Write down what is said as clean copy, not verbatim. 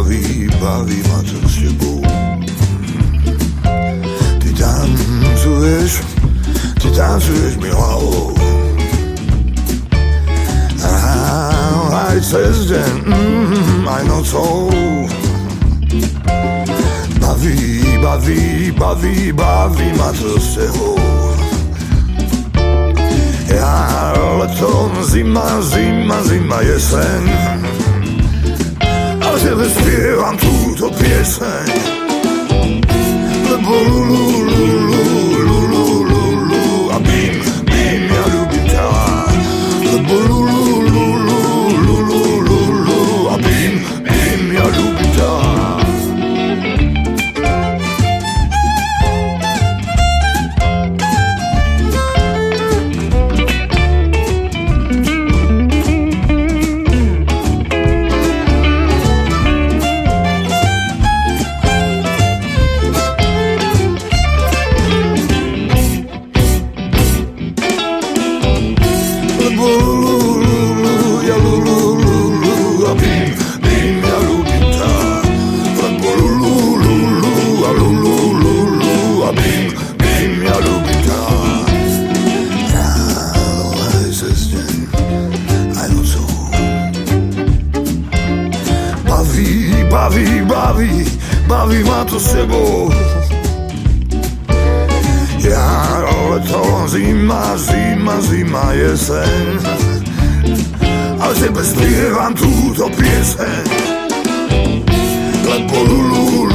baví ma to s tebou. Ty tancuješ mi hlavou. Aj cez deň, aj nocou. Baví ma to s tebou. Ja letom, zima, jeseň. A tebe spievam túto pieseň. Lebo a bim, ja ľúbim ťa. Lebo a bim, ja ľúbim ťa. Baví ma to s tebou. Ja leto, zima, jeseň. Ale tebe spievam túto pieseň. Lebo